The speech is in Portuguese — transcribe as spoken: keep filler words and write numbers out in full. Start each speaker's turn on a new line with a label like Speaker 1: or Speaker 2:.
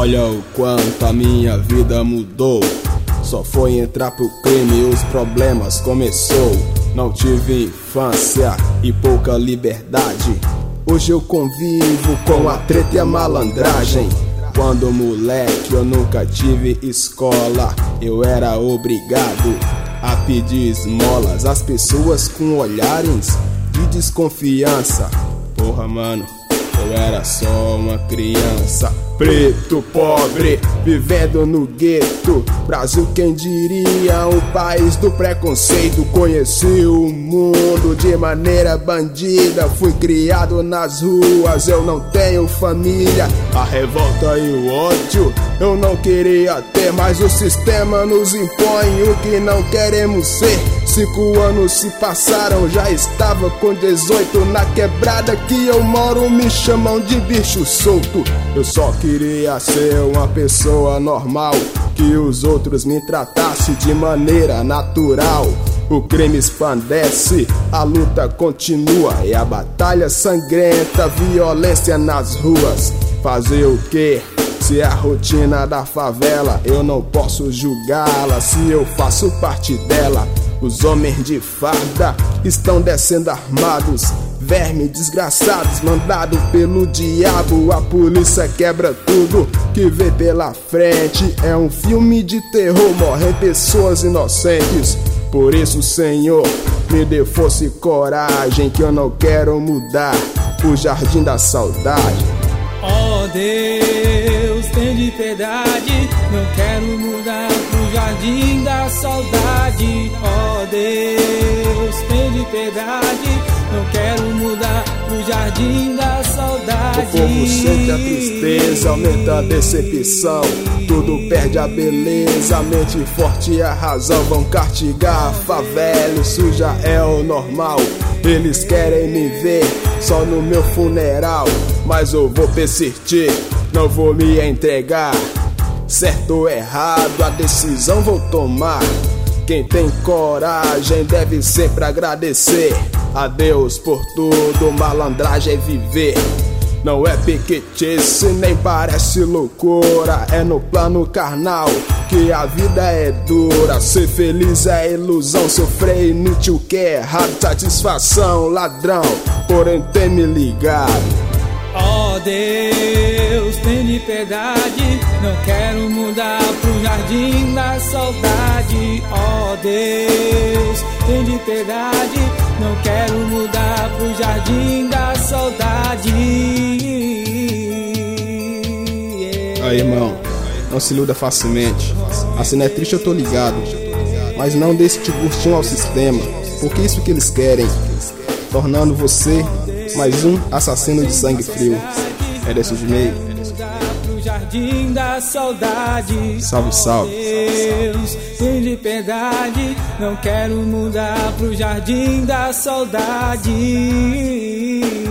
Speaker 1: Olha o quanto a minha vida mudou. Só foi entrar pro crime e os problemas começou. Não tive infância e pouca liberdade. Hoje eu convivo com a treta e a malandragem. Quando moleque eu nunca tive escola. Eu era obrigado a pedir esmolas às pessoas com olhares de desconfiança. Porra, mano, eu era só uma criança. Preto, pobre, vivendo no gueto. Brasil, quem diria, um país do preconceito. Conheci o mundo de maneira bandida. Fui criado nas ruas, eu não tenho família. A revolta e o ódio eu não queria ter, mas o sistema nos impõe o que não queremos ser. Cinco anos se passaram, já estava com dezoito. Na quebrada que eu moro me chamam de bicho solto. Eu só queria ser uma pessoa normal, que os outros me tratassem de maneira natural. O crime expandece, a luta continua, e a batalha sangrenta, violência nas ruas. Fazer o quê? Se é a rotina da favela, eu não posso julgá-la se eu faço parte dela. Os homens de farda estão descendo armados, vermes desgraçados, mandado pelo diabo. A polícia quebra tudo que vê pela frente. É um filme de terror, morrem pessoas inocentes. Por isso, Senhor, me dê força e coragem, que eu não quero mudar o jardim da saudade.
Speaker 2: Oh Deus, tem de piedade, não quero mudar pro jardim da saudade. Oh Deus, tem de piedade, não quero mudar pro jardim da saudade.
Speaker 1: O povo sente a tristeza, aumenta a decepção. Tudo perde a beleza, a mente forte e a razão vão castigar a favela. Isso já é o normal. Eles querem me ver só no meu funeral, mas eu vou persistir, não vou me entregar. Certo ou errado, a decisão vou tomar. Quem tem coragem deve sempre agradecer a Deus por tudo. Malandragem é viver, não é piquetice, nem parece loucura. É no plano carnal que a vida é dura. Ser feliz é ilusão, sofrer inútil que é errado. Satisfação, ladrão, porém tem me ligado.
Speaker 2: Oh Deus, tem de piedade, não quero mudar pro jardim da saudade. Oh Deus, tem de piedade, não quero mudar pro jardim da saudade. Yeah.
Speaker 1: Aí, irmão, não se iluda facilmente. Assim é triste, eu tô ligado, mas não dê este gostinho ao sistema, porque é isso que eles querem, tornando você mais um assassino de sangue frio. É desse meio.
Speaker 2: Jardim da saudade.
Speaker 1: Salve, salve.
Speaker 2: Deus, tem de piedade, não quero mudar pro jardim da saudade.